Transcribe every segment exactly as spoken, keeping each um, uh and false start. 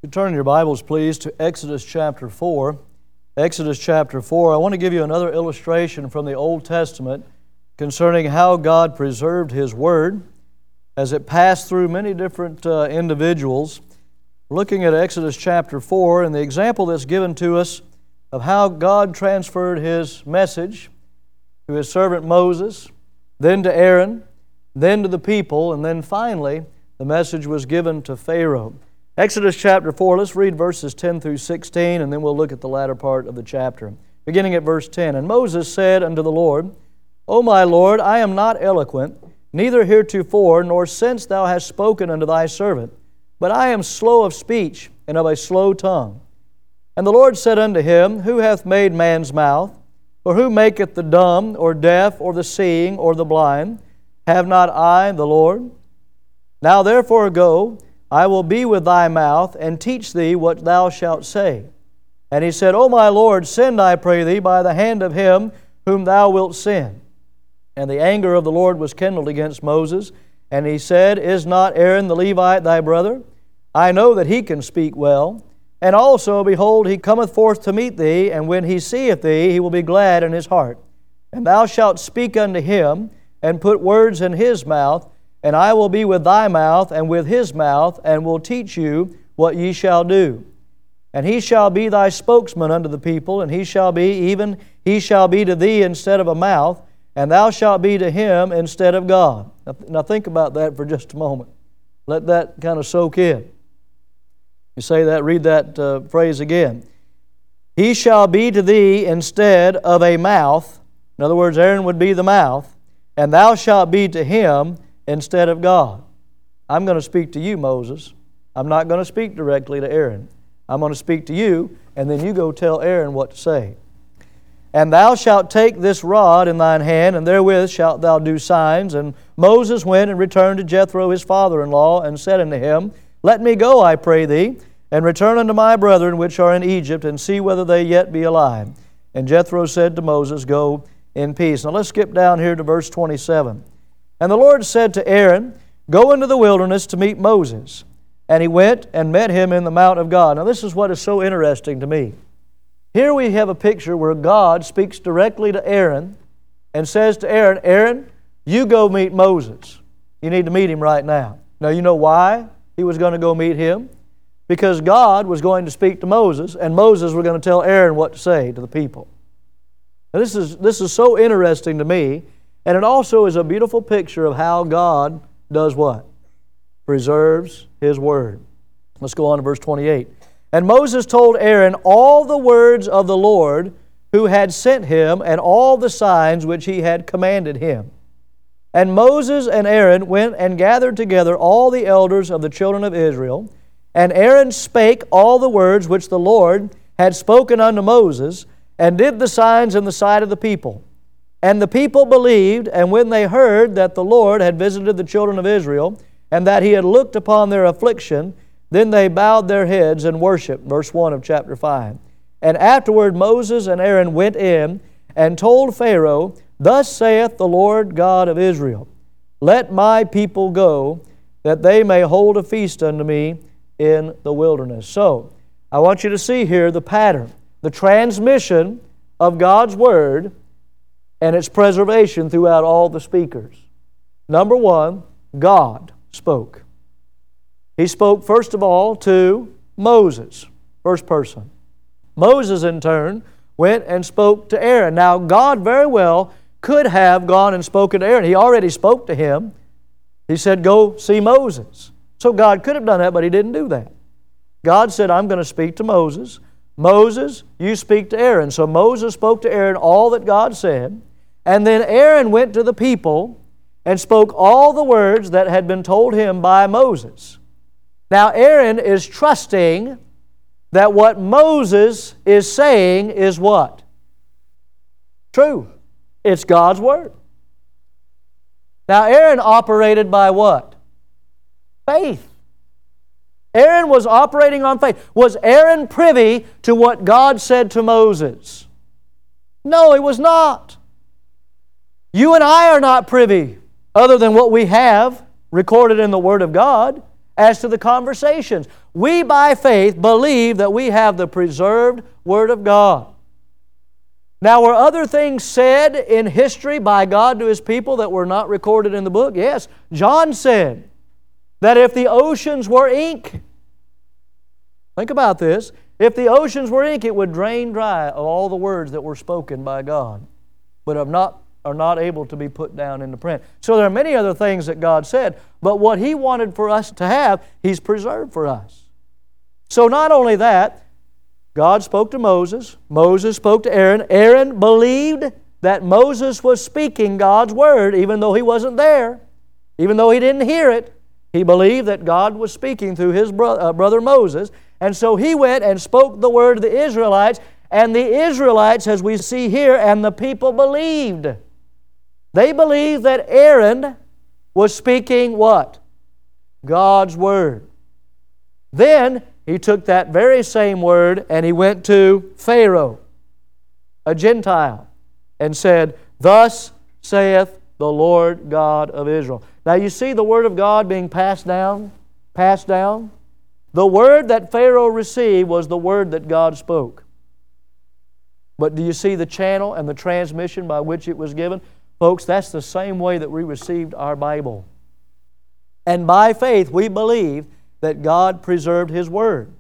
You turn your Bibles, please, to Exodus chapter four. Exodus chapter four. I want to give you another illustration from the Old Testament concerning how God preserved His Word as it passed through many different uh, individuals. Looking at Exodus chapter four and the example that's given to us of how God transferred His message to His servant Moses, then to Aaron, then to the people, and then finally the message was given to Pharaoh. Exodus chapter four, let's read verses ten through sixteen, and then we'll look at the latter part of the chapter. Beginning at verse ten, And Moses said unto the Lord, O my Lord, I am not eloquent, neither heretofore, nor since thou hast spoken unto thy servant, but I am slow of speech, and of a slow tongue. And the Lord said unto him, Who hath made man's mouth? Or who maketh the dumb, or deaf, or the seeing, or the blind? Have not I the Lord? Now therefore go, I will be with thy mouth, and teach thee what thou shalt say. And he said, O my Lord, send, I pray thee, by the hand of him whom thou wilt send. And the anger of the Lord was kindled against Moses, and he said, Is not Aaron the Levite thy brother? I know that he can speak well. And also, behold, he cometh forth to meet thee, and when he seeth thee, he will be glad in his heart. And thou shalt speak unto him, and put words in his mouth, and I will be with thy mouth and with his mouth, and will teach you what ye shall do. And he shall be thy spokesman unto the people, and he shall be, even he shall be to thee instead of a mouth, and thou shalt be to him instead of God. Now, now think about that for just a moment. Let that kind of soak in. You say that, read that uh, phrase again. He shall be to thee instead of a mouth. In other words, Aaron would be the mouth, and thou shalt be to him instead of God. I'm going to speak to you, Moses. I'm not going to speak directly to Aaron. I'm going to speak to you, and then you go tell Aaron what to say. And thou shalt take this rod in thine hand, and therewith shalt thou do signs. And Moses went and returned to Jethro his father-in-law, and said unto him, Let me go, I pray thee, and return unto my brethren which are in Egypt, and see whether they yet be alive. And Jethro said to Moses, Go in peace. Now let's skip down here to verse twenty-seven. And the Lord said to Aaron, Go into the wilderness to meet Moses. And he went and met him in the mount of God. Now this is what is so interesting to me. Here we have a picture where God speaks directly to Aaron and says to Aaron, Aaron, you go meet Moses. You need to meet him right now. Now you know why he was going to go meet him? Because God was going to speak to Moses, and Moses was going to tell Aaron what to say to the people. Now this is, this is so interesting to me. And it also is a beautiful picture of how God does what? Preserves His Word. Let's go on to verse twenty-eight. And Moses told Aaron all the words of the Lord who had sent him, and all the signs which He had commanded him. And Moses and Aaron went and gathered together all the elders of the children of Israel. And Aaron spake all the words which the Lord had spoken unto Moses, and did the signs in the sight of the people. And the people believed, and when they heard that the Lord had visited the children of Israel, and that He had looked upon their affliction, then they bowed their heads and worshipped. Verse one of chapter five. And afterward Moses and Aaron went in and told Pharaoh, Thus saith the Lord God of Israel, Let my people go, that they may hold a feast unto me in the wilderness. So, I want you to see here the pattern, the transmission of God's Word, and its preservation throughout all the speakers. Number one, God spoke. He spoke first of all to Moses, first person. Moses in turn went and spoke to Aaron. Now God very well could have gone and spoken to Aaron. He already spoke to him. He said, Go see Moses. So God could have done that, but He didn't do that. God said, I'm going to speak to Moses. Moses, you speak to Aaron. So Moses spoke to Aaron all that God said. And then Aaron went to the people and spoke all the words that had been told him by Moses. Now Aaron is trusting that what Moses is saying is what? True. It's God's Word. Now Aaron operated by what? Faith. Aaron was operating on faith. Was Aaron privy to what God said to Moses? No, he was not. You and I are not privy, other than what we have recorded in the Word of God. as to the conversations. We, by faith, believe that we have the preserved Word of God. Now, were other things said in history by God to His people that were not recorded in the book? Yes. John said that if the oceans were ink, think about this, if the oceans were ink, it would drain dry of all the words that were spoken by God, but are not, are not able to be put down into print. So there are many other things that God said, but what He wanted for us to have, He's preserved for us. So not only that, God spoke to Moses. Moses spoke to Aaron. Aaron believed that Moses was speaking God's Word, even though he wasn't there, even though he didn't hear it. He believed that God was speaking through his bro- uh, brother Moses. And so he went and spoke the Word to the Israelites. And the Israelites, as we see here, and the people believed. They believed that Aaron was speaking what? God's Word. Then he took that very same word and he went to Pharaoh, a Gentile, and said, "Thus saith the Lord God of Israel." Now you see the Word of God being passed down, passed down. The word that Pharaoh received was the word that God spoke. But do you see the channel and the transmission by which it was given? Folks, that's the same way that we received our Bible. And by faith we believe that God preserved His Word.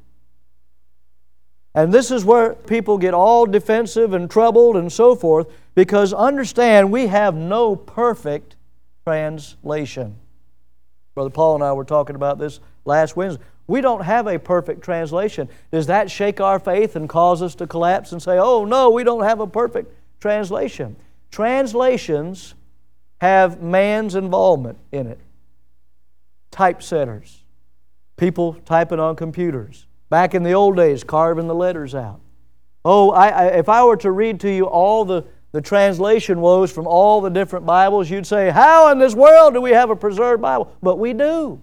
And this is where people get all defensive and troubled and so forth, because understand, we have no perfect translation. Brother Paul and I were talking about this last Wednesday. We don't have a perfect translation. Does that shake our faith and cause us to collapse and say, "Oh no, we don't have a perfect translation"? Translations have man's involvement in it. Typesetters. People typing on computers. Back in the old days, carving the letters out. Oh, I, I, if I were to read to you all the, the translation woes from all the different Bibles, you'd say, "How in this world do we have a preserved Bible?" But we do.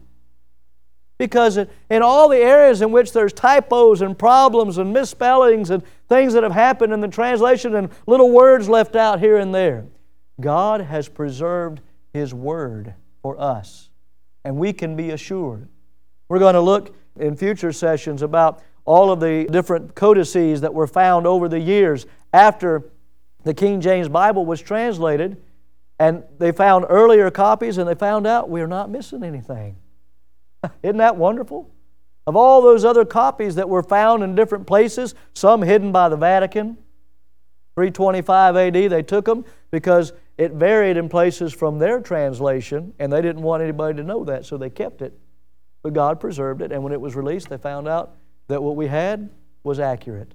Because in all the areas in which there's typos and problems and misspellings and things that have happened in the translation and little words left out here and there, God has preserved His Word for us. And we can be assured. We're going to look in future sessions about all of the different codices that were found over the years after the King James Bible was translated, and they found earlier copies and they found out we're not missing anything. Isn't that wonderful? Of all those other copies that were found in different places, some hidden by the Vatican, three twenty-five A D, they took them because it varied in places from their translation, and they didn't want anybody to know that, so they kept it. But God preserved it, and when it was released, they found out that what we had was accurate.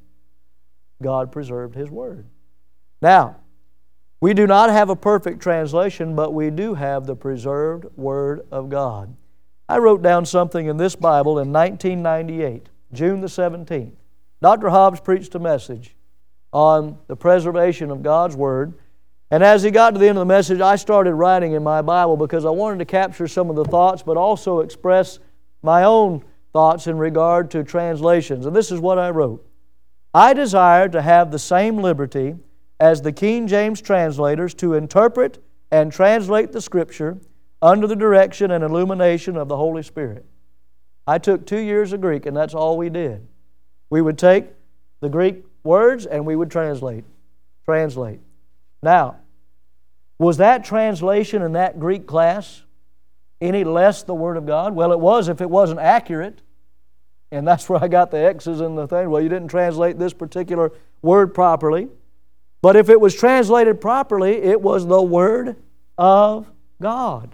God preserved His Word. Now, we do not have a perfect translation, but we do have the preserved Word of God. I wrote down something in this Bible in nineteen ninety-eight, June the seventeenth. Doctor Hobbs preached a message on the preservation of God's Word. And as he got to the end of the message, I started writing in my Bible because I wanted to capture some of the thoughts, but also express my own thoughts in regard to translations. And this is what I wrote. "I desire to have the same liberty as the King James translators to interpret and translate the Scripture under the direction and illumination of the Holy Spirit." I took two years of Greek, and that's all we did. We would take the Greek words and we would translate. Translate. Now, was that translation in that Greek class any less the Word of God? Well, it was if it wasn't accurate. And that's where I got the X's in the thing. Well, you didn't translate this particular word properly. But if it was translated properly, it was the Word of God.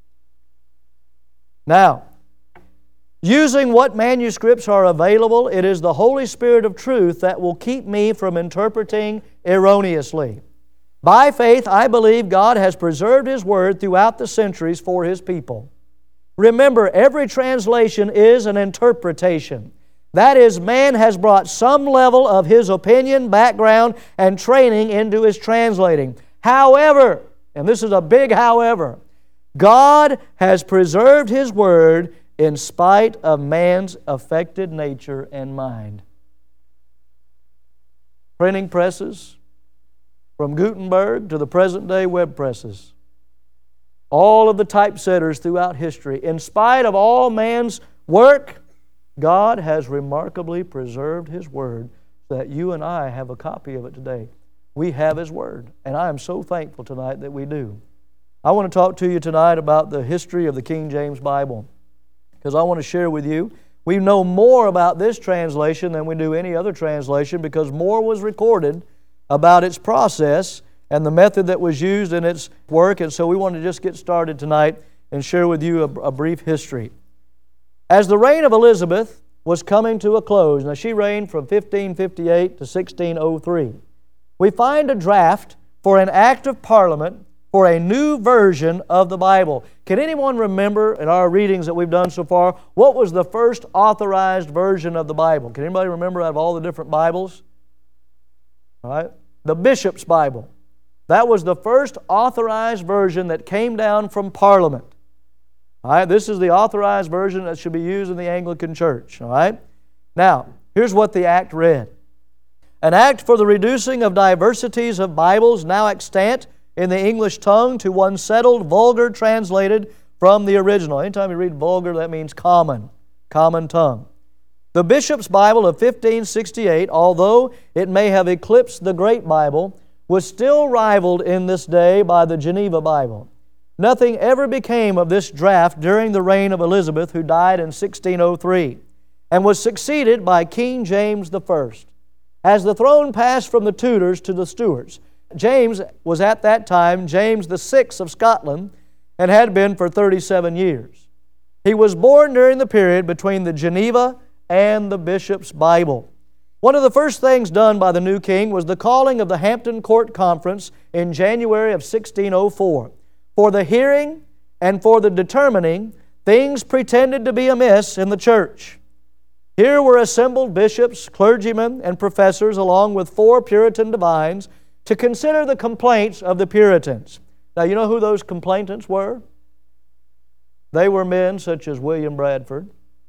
Now, using what manuscripts are available, it is the Holy Spirit of truth that will keep me from interpreting erroneously. By faith, I believe God has preserved His Word throughout the centuries for His people. Remember, every translation is an interpretation. That is, man has brought some level of his opinion, background, and training into his translating. However, and this is a big however, God has preserved His Word in spite of man's affected nature and mind. Printing presses, from Gutenberg to the present day web presses. all of the typesetters throughout history. In spite of all man's work, God has remarkably preserved His Word so that you and I have a copy of it today. We have His Word, and I am so thankful tonight that we do. I want to talk to you tonight about the history of the King James Bible, because I want to share with you, we know more about this translation than we do any other translation, because more was recorded about its process and the method that was used in its work, and so we want to just get started tonight and share with you a, a brief history. As the reign of Elizabeth was coming to a close, now she reigned from fifteen fifty-eight to sixteen oh three, we find a draft for an act of Parliament for a new version of the Bible. Can anyone remember in our readings that we've done so far, what was the first authorized version of the Bible? Can anybody remember out of all the different Bibles? All right, the Bishop's Bible. That was the first authorized version that came down from Parliament. All right, this is the authorized version that should be used in the Anglican Church. All right? Now, here's what the act read. An act for the reducing of diversities of Bibles now extant in the English tongue to one settled, vulgar, translated from the original. Anytime you read vulgar, that means common, common tongue. The Bishop's Bible of fifteen sixty-eight, although it may have eclipsed the Great Bible, was still rivaled in this day by the Geneva Bible. Nothing ever became of this draft during the reign of Elizabeth, who died in sixteen oh three, and was succeeded by King James the First. As the throne passed from the Tudors to the Stuarts, James was at that time James the Sixth of Scotland, and had been for thirty-seven years. He was born during the period between the Geneva and the Bishop's Bible. One of the first things done by the new king was the calling of the Hampton Court Conference in January of sixteen oh four for the hearing and for the determining things pretended to be amiss in the church. Here were assembled bishops, clergymen, and professors, along with four Puritan divines, to consider the complaints of the Puritans. Now, you know who those complainants were? They were men such as William Bradford,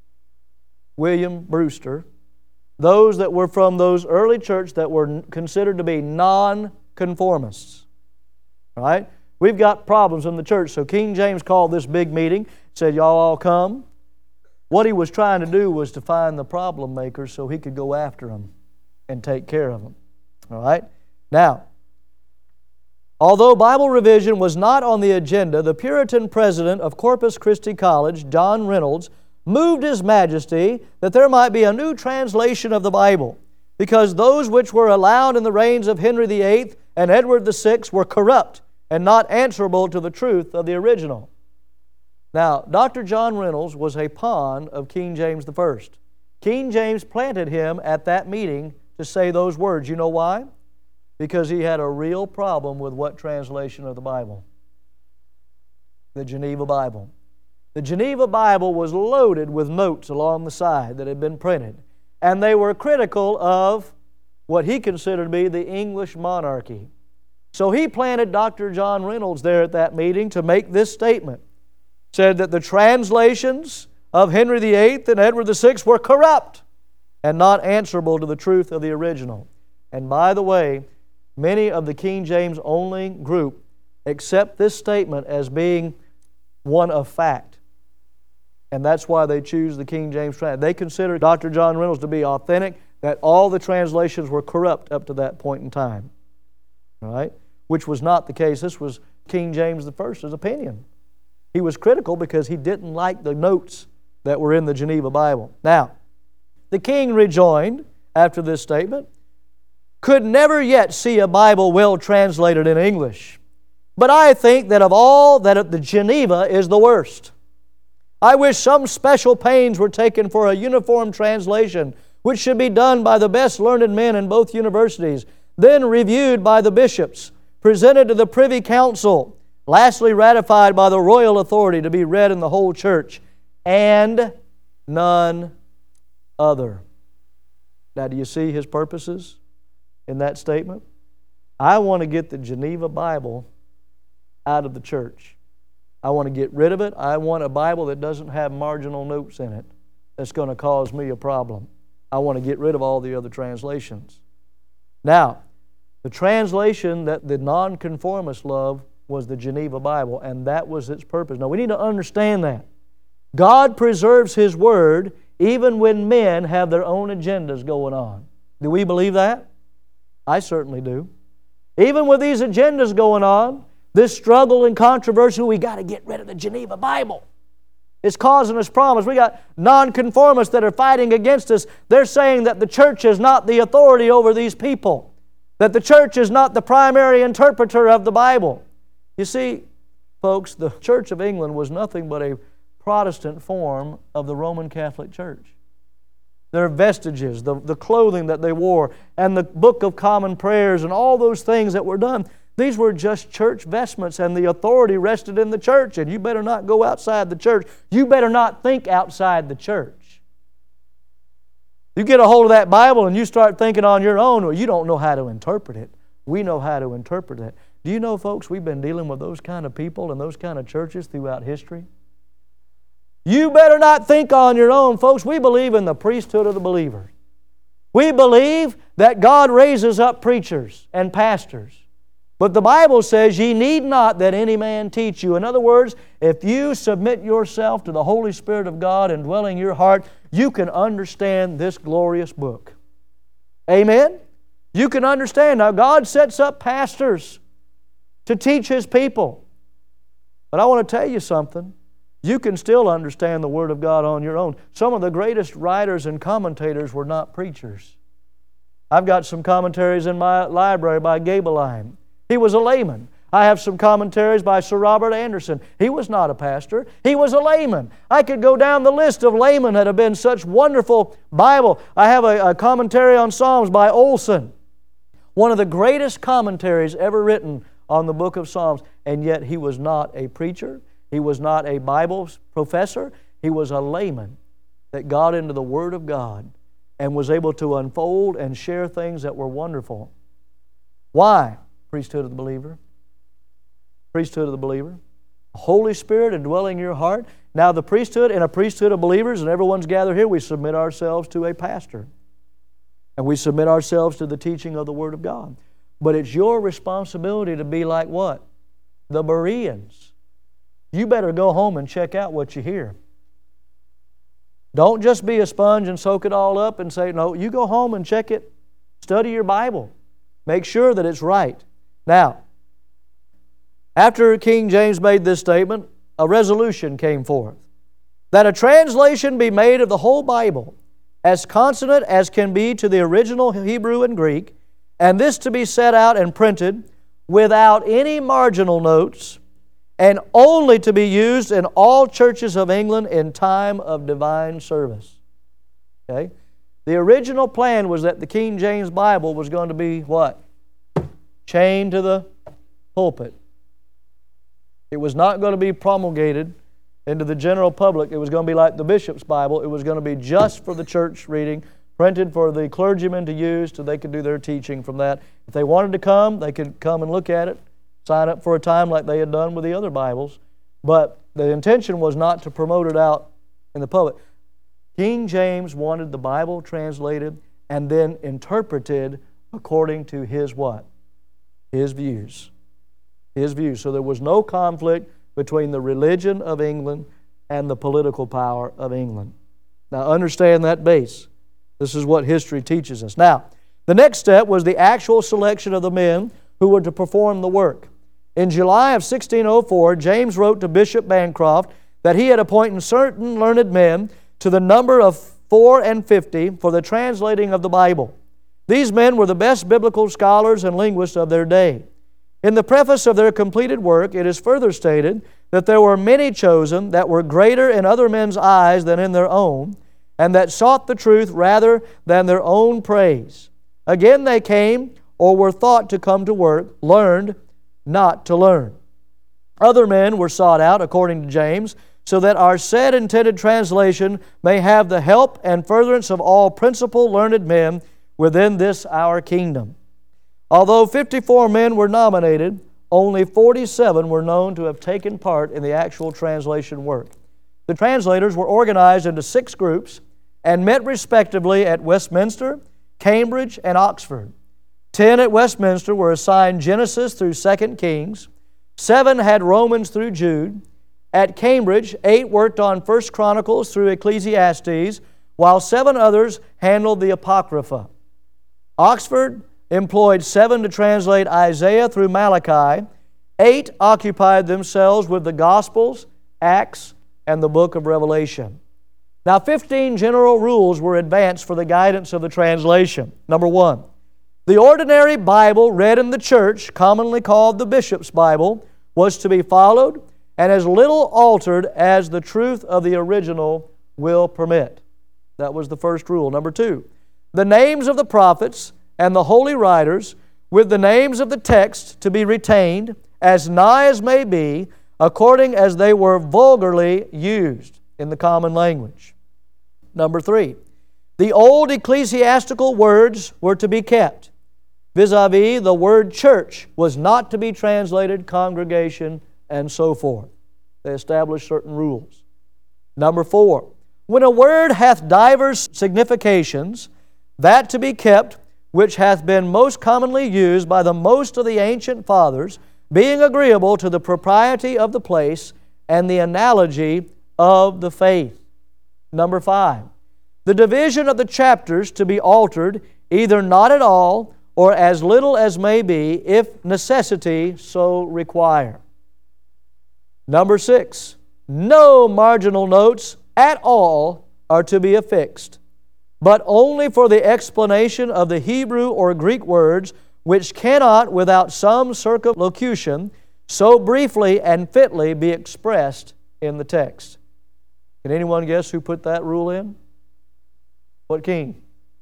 William Brewster, those that were from those early church that were considered to be non-conformists. Right? We've got problems in the church, so King James called this big meeting, said, y'all all come. What he was trying to do was to find the problem makers so he could go after them and take care of them. All right? Now, although Bible revision was not on the agenda, the Puritan president of Corpus Christi College, John Reynolds, moved His Majesty that there might be a new translation of the Bible, because those which were allowed in the reigns of Henry the Eighth and Edward the Sixth were corrupt and not answerable to the truth of the original. Now, Doctor John Reynolds was a pawn of King James the First. King James planted him at that meeting to say those words. You know why? Because he had a real problem with what translation of the Bible? The Geneva Bible. The Geneva Bible was loaded with notes along the side that had been printed, and they were critical of what he considered to be the English monarchy. So he planted Doctor John Reynolds there at that meeting to make this statement. Said that the translations of Henry the Eighth and Edward the Sixth were corrupt and not answerable to the truth of the original. And by the way, many of the King James only group accept this statement as being one of fact. And that's why they choose the King James translation. They consider Doctor John Reynolds to be authentic, that all the translations were corrupt up to that point in time. All right? Which was not the case. This was King James the First's opinion. He was critical because he didn't like the notes that were in the Geneva Bible. Now, the king rejoined after this statement, could never yet see a Bible well translated in English. But I think that of all, that the Geneva is the worst. I wish some special pains were taken for a uniform translation, which should be done by the best learned men in both universities, then reviewed by the bishops, presented to the Privy Council, lastly ratified by the royal authority to be read in the whole church, and none other. Now, do you see his purposes in that statement? I want to get the Geneva Bible out of the church. I want to get rid of it. I want a Bible that doesn't have marginal notes in it that's going to cause me a problem. I want to get rid of all the other translations. Now, the translation that the nonconformists love was the Geneva Bible, and that was its purpose. Now, we need to understand that. God preserves His Word even when men have their own agendas going on. Do we believe that? I certainly do. Even with these agendas going on, this struggle and controversy, we got to get rid of the Geneva Bible. It's causing us problems. We got nonconformists that are fighting against us. They're saying that the church is not the authority over these people, that the church is not the primary interpreter of the Bible. You see, folks, the Church of England was nothing but a Protestant form of the Roman Catholic Church. Their vestiges, the, the clothing that they wore, and the Book of Common Prayers, and all those things that were done, these were just church vestments, and the authority rested in the church, and you better not go outside the church. You better not think outside the church. You get a hold of that Bible and you start thinking on your own, well, you don't know how to interpret it. We know how to interpret it. Do you know, folks, we've been dealing with those kind of people and those kind of churches throughout history? You better not think on your own, folks. We believe in the priesthood of the believer. We believe that God raises up preachers and pastors. But the Bible says, ye need not that any man teach you. In other words, if you submit yourself to the Holy Spirit of God and dwell in your heart, you can understand this glorious book. Amen? You can understand. Now, God sets up pastors to teach His people. But I want to tell you something. You can still understand the Word of God on your own. Some of the greatest writers and commentators were not preachers. I've got some commentaries in my library by Gaebelein. He was a layman. I have some commentaries by Sir Robert Anderson. He was not a pastor. He was a layman. I could go down the list of laymen that have been such wonderful Bible. I have a, a commentary on Psalms by Olson, one of the greatest commentaries ever written on the book of Psalms, and yet he was not a preacher. He was not a Bible professor. He was a layman that got into the Word of God and was able to unfold and share things that were wonderful. Why? Priesthood of the believer. Priesthood of the believer. Holy Spirit indwelling your heart. Now the priesthood and a priesthood of believers, and everyone's gathered here, we submit ourselves to a pastor. And we submit ourselves to the teaching of the Word of God. But it's your responsibility to be like what? The Bereans. You better go home and check out what you hear. Don't just be a sponge and soak it all up and say, no, you go home and check it. Study your Bible. Make sure that it's right. Now, after King James made this statement, a resolution came forth that a translation be made of the whole Bible as consonant as can be to the original Hebrew and Greek, and this to be set out and printed without any marginal notes, and only to be used in all churches of England in time of divine service. Okay? The original plan was that the King James Bible was going to be what? Chained to the pulpit. It was not going to be promulgated into the general public. It was going to be like the bishop's Bible. It was going to be just for the church reading, printed for the clergymen to use so they could do their teaching from that. If they wanted to come, they could come and look at it, sign up for a time like they had done with the other Bibles. But the intention was not to promote it out in the public. King James wanted the Bible translated and then interpreted according to his what? His views. His views. So there was no conflict between the religion of England and the political power of England. Now understand that base. This is what history teaches us. Now, the next step was the actual selection of the men who were to perform the work. In July of sixteen oh four, James wrote to Bishop Bancroft that he had appointed certain learned men to the number of four and fifty for the translating of the Bible. These men were the best biblical scholars and linguists of their day. In the preface of their completed work, it is further stated that there were many chosen that were greater in other men's eyes than in their own, and that sought the truth rather than their own praise. Again they came, or were thought to come to work, learned, not to learn. Other men were sought out, according to James, so that our said intended translation may have the help and furtherance of all principal learned men within this our kingdom. Although fifty-four men were nominated, only forty-seven were known to have taken part in the actual translation work. The translators were organized into six groups and met respectively at Westminster, Cambridge, and Oxford. Ten at Westminster were assigned Genesis through Second Kings. Seven had Romans through Jude. At Cambridge, eight worked on First Chronicles through Ecclesiastes, while seven others handled the Apocrypha. Oxford employed seven to translate Isaiah through Malachi. Eight occupied themselves with the Gospels, Acts, and the book of Revelation. Now, fifteen general rules were advanced for the guidance of the translation. Number one, the ordinary Bible read in the church, commonly called the Bishop's Bible, was to be followed and as little altered as the truth of the original will permit. That was the first rule. Number two, the names of the prophets and the holy writers, with the names of the text, to be retained as nigh as may be, according as they were vulgarly used in the common language. Number three, the old ecclesiastical words were to be kept. Vis-a-vis, the word church was not to be translated congregation and so forth. They established certain rules. Number four, when a word hath divers significations, that to be kept which hath been most commonly used by the most of the ancient fathers, being agreeable to the propriety of the place and the analogy of the faith. Number five, the division of the chapters to be altered, either not at all or as little as may be, if necessity so require. Number six, no marginal notes at all are to be affixed, but only for the explanation of the Hebrew or Greek words, which cannot, without some circumlocution, so briefly and fitly be expressed in the text. Can anyone guess who put that rule in? What king?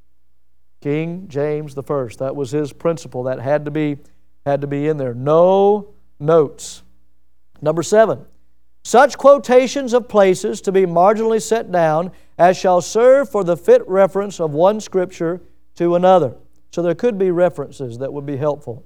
King James the First. That was his principle. That had to be, had to be in there. No notes. Number seven, such quotations of places to be marginally set down as shall serve for the fit reference of one Scripture to another. So there could be references that would be helpful.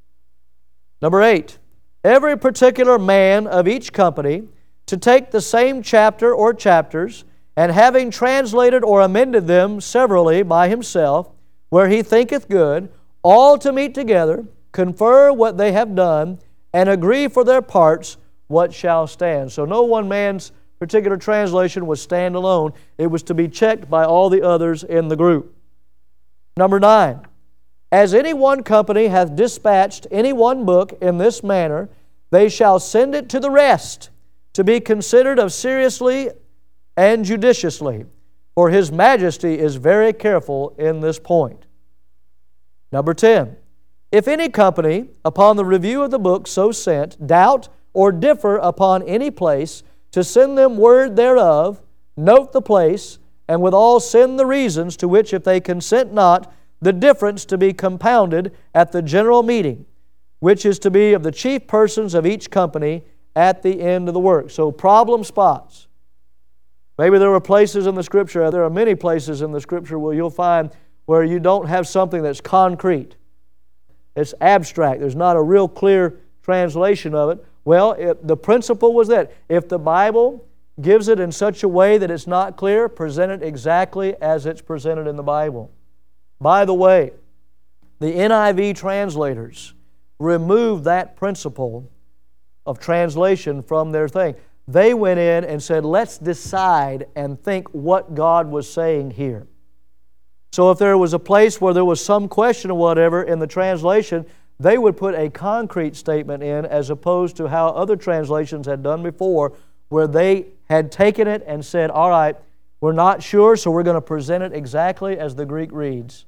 Number eight, every particular man of each company to take the same chapter or chapters, and having translated or amended them severally by himself, where he thinketh good, all to meet together, confer what they have done, and agree for their parts what shall stand. So no one man's particular translation was stand alone. It was to be checked by all the others in the group. Number nine, as any one company hath dispatched any one book in this manner, they shall send it to the rest, to be considered of seriously and judiciously, for His Majesty is very careful in this point. Number ten, if any company, upon the review of the book so sent, doubt or differ upon any place, to send them word thereof, note the place, and withal send the reasons, to which if they consent not, the difference to be compounded at the general meeting, which is to be of the chief persons of each company at the end of the work. So problem spots. Maybe there were places in the Scripture, there are many places in the Scripture where you'll find where you don't have something that's concrete. It's abstract. There's not a real clear translation of it. Well, it, the principle was that if the Bible gives it in such a way that it's not clear, present it exactly as it's presented in the Bible. By the way, the N I V translators removed that principle of translation from their thing. They went in and said, let's decide and think what God was saying here. So if there was a place where there was some question or whatever in the translation, they would put a concrete statement in, as opposed to how other translations had done before, where they had taken it and said, all right, we're not sure, so we're going to present it exactly as the Greek reads,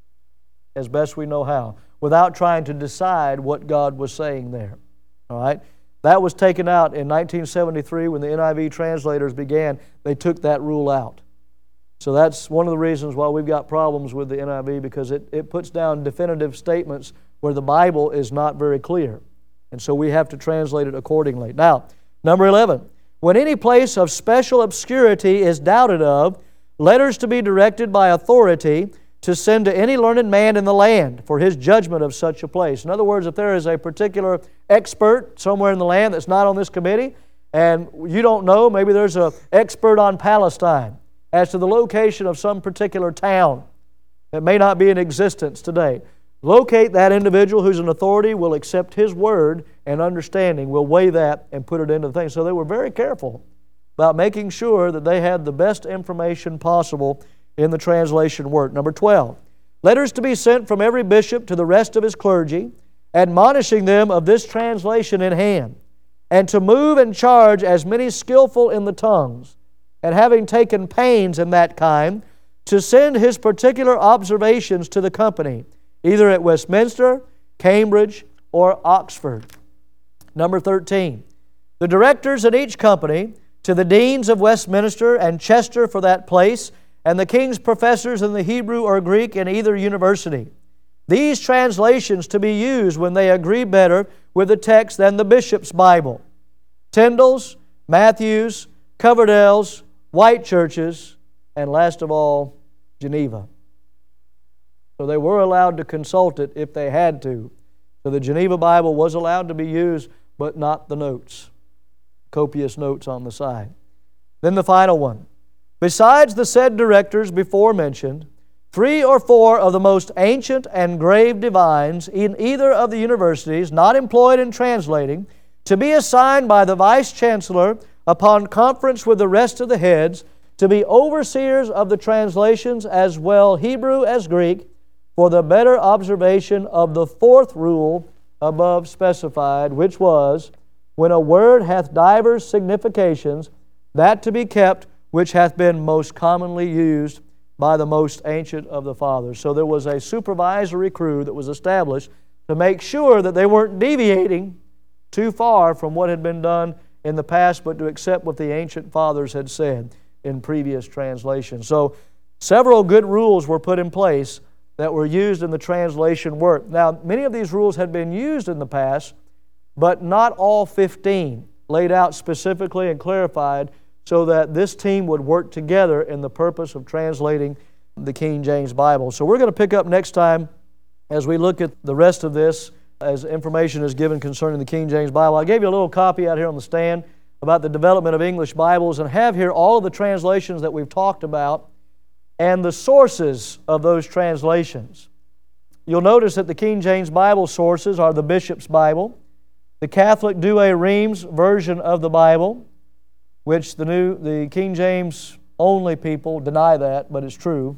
as best we know how, without trying to decide what God was saying there. All right? That was taken out in nineteen seventy-three when the N I V translators began. They took that rule out. So that's one of the reasons why we've got problems with the N I V, because it, it puts down definitive statements where the Bible is not very clear. And so we have to translate it accordingly. Now, number eleven, when any place of special obscurity is doubted of, letters to be directed by authority to send to any learned man in the land for his judgment of such a place. In other words, if there is a particular expert somewhere in the land that's not on this committee, and you don't know, maybe there's an expert on Palestine as to the location of some particular town that may not be in existence today. locate that individual who's an authority, will accept his word and understanding, will weigh that and put it into the thing. So they were very careful about making sure that they had the best information possible in the translation work. Number twelve, letters to be sent from every bishop to the rest of his clergy, admonishing them of this translation in hand, and to move and charge as many skillful in the tongues, and having taken pains in that kind, to send his particular observations to the company, either at Westminster, Cambridge, or Oxford. Number thirteen, the directors in each company, to the deans of Westminster and Chester for that place, and the king's professors in the Hebrew or Greek in either university. These translations to be used when they agree better with the text than the bishop's Bible. Tyndall's, Matthews, Coverdale's, White Church's, and last of all, Geneva. So they were allowed to consult it if they had to. So the Geneva Bible was allowed to be used, but not the notes. Copious notes on the side. Then the final one. Besides the said directors before mentioned, three or four of the most ancient and grave divines in either of the universities not employed in translating, to be assigned by the Vice-Chancellor upon conference with the rest of the heads, to be overseers of the translations as well Hebrew as Greek, for the better observation of the fourth rule above specified, which was, when a word hath divers significations, that to be kept which hath been most commonly used by the most ancient of the fathers. So there was a supervisory crew that was established to make sure that they weren't deviating too far from what had been done in the past, but to accept what the ancient fathers had said in previous translations. So several good rules were put in place that were used in the translation work. Now, many of these rules had been used in the past, but not all fifteen, laid out specifically and clarified so that this team would work together in the purpose of translating the King James Bible. So we're going to pick up next time as we look at the rest of this as information is given concerning the King James Bible. I gave you a little copy out here on the stand about the development of English Bibles, and have here all of the translations that we've talked about and the sources of those translations. You'll notice that the King James Bible sources are the Bishop's Bible, the Catholic Douay Rheims version of the Bible, which the new the King James only people deny that, but it's true.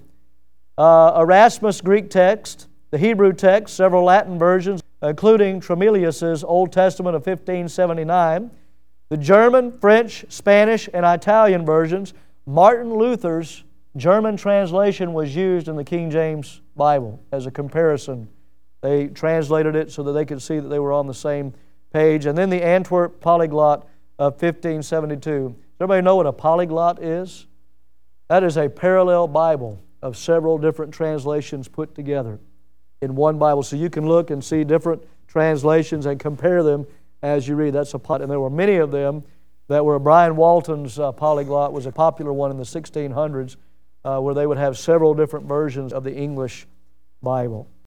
Uh, Erasmus Greek text, the Hebrew text, several Latin versions, including Tremelius's Old Testament of fifteen seventy-nine, the German, French, Spanish, and Italian versions. Martin Luther's German translation was used in the King James Bible as a comparison. They translated it so that they could see that they were on the same page. And then the Antwerp Polyglot of fifteen seventy-two. Does everybody know what a polyglot is? That is a parallel Bible of several different translations put together in one Bible. So you can look and see different translations and compare them as you read. That's a pot. And there were many of them that were Brian Walton's uh, polyglot was a popular one in the sixteen hundreds uh, where they would have several different versions of the English Bible.